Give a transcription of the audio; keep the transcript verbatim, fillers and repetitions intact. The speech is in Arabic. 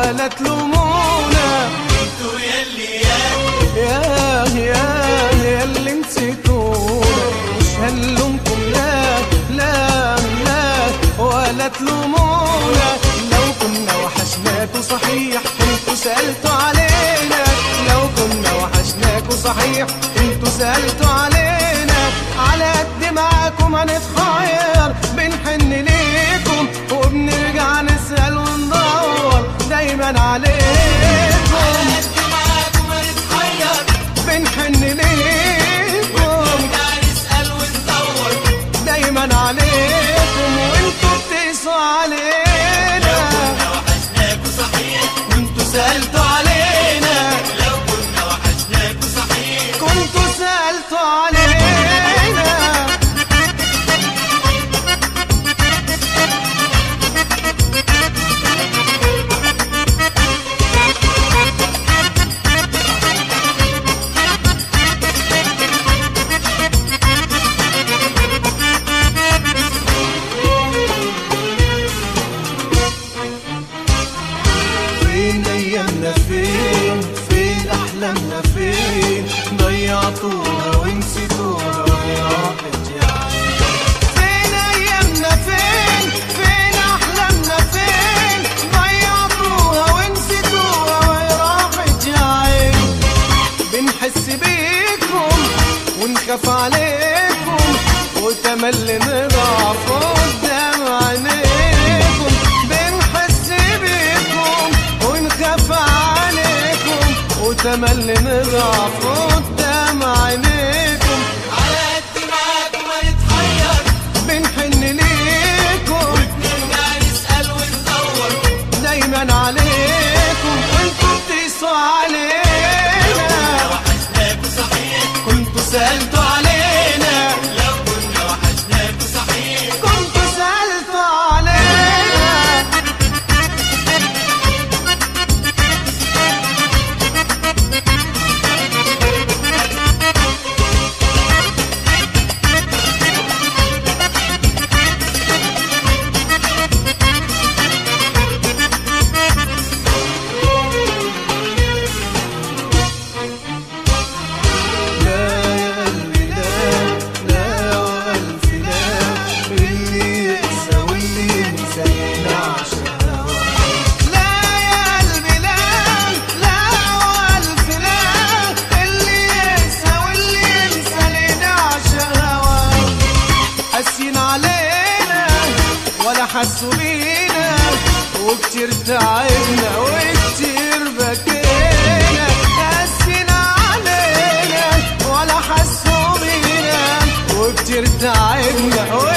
ولا تلومونا. انتوا يلي يا يا يا يلي نسيتونا، مش هنلومكم لا لا لا ولا تلومونا. لو كنا وحشناكوا صحيح انتوا سألتوا علينا، لو كنا وحشناكوا صحيح انتوا سألتوا علينا. على قد معاكم هنتخير بنحن ليكم وبنرجع نسأل وندور دايما عليكم. على قد معاكم هنتحير بنحن ليكم نرجع نسأل وندور دايما عليكم وانتوا بتقسوا علينا. كنا وحشناكوا صحيح انتوا سألتوا علينا، لو كنا وحشناكوا صحيح كنتوا سألتوا علينا. فين ايامنا فين فين احلامنا فين ضيعتوها ونسيتوها وراحت يا عين. فين ايامنا فين فين احلامنا فين ضيعتوها ونسيتوها وراحت يا عين. بنحس بيكم ونخاف عليكم وتملي نضعف قدام عينيكم. بنحس بيكم ونخاف عليكم وتملي نضعف قدام عينيكم. على قد معاكم هنتحير بنحن ليكم نرجع نسأل وندور دايما عليكم وانتوا بتقسوا علينا. وحشناكوا صحيح كنتوا سألتوا علينا، لو كنا وحشناكوا صحيح كنتوا سألتوا علينا. حسوا بينا وكتير تعبنا وكتير بكينا. قاسينا علينا ولا حسوا بينا وكتير تعبنا